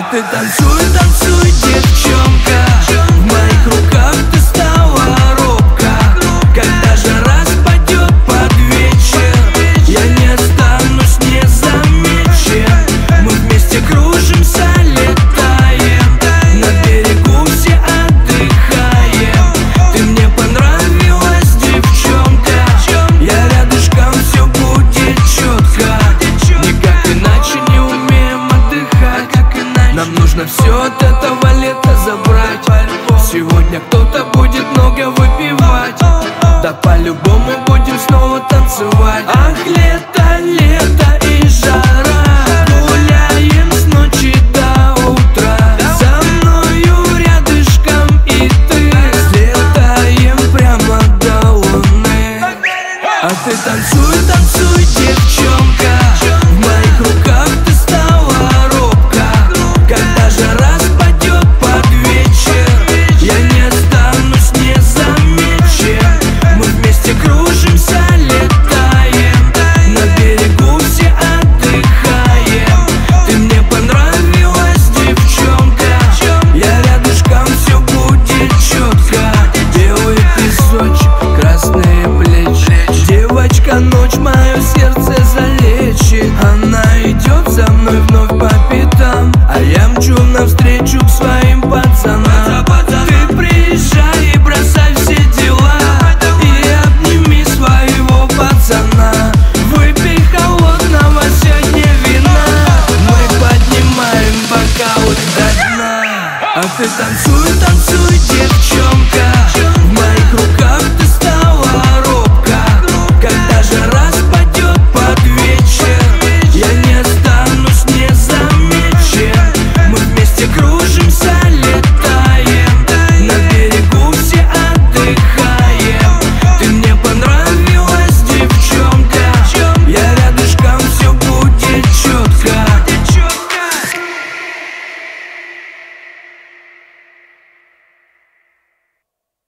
ты танцуй, танцуй, девчонка. В моих руках ты стала робко. Когда жара спадет под вечер, я не останусь незамечен. Мы вместе кружимся, летаем, на берегу все отдыхаем. Ты мне понравилась, девчонка. Я рядышком, все будет четко. Никак иначе не умеем отдыхать. Нам нужно все от этого лета забрать. Сегодня кто-то будет много выпивать. Да по-любому будем снова танцевать. Ах, лето, лето и жара. Гуляем с ночи до утра. За мною рядышком и ты. Слетаем прямо до луны. А ты танцуй, танцуй, девчонка. В моих руках ты стала робко. Когда жара спадет под вечер, я не останусь незамечен. Мы вместе кружимся, летаем, на берегу все отдыхаем. Ты мне понравилась, девчонка. Я рядышком, все будет четко. Белый песочек, красные плечи. Девочка, ночь мое сердце залечит. Она идет за мной вновь по пятам, а я мчу навстречу к своим пацанам. Ты приезжай и бросай все дела, и обними своего пацана. Выпей холодного сегодня вина, мы поднимаем бокалы до дна. А ты танцуй, танцуй, девчонка.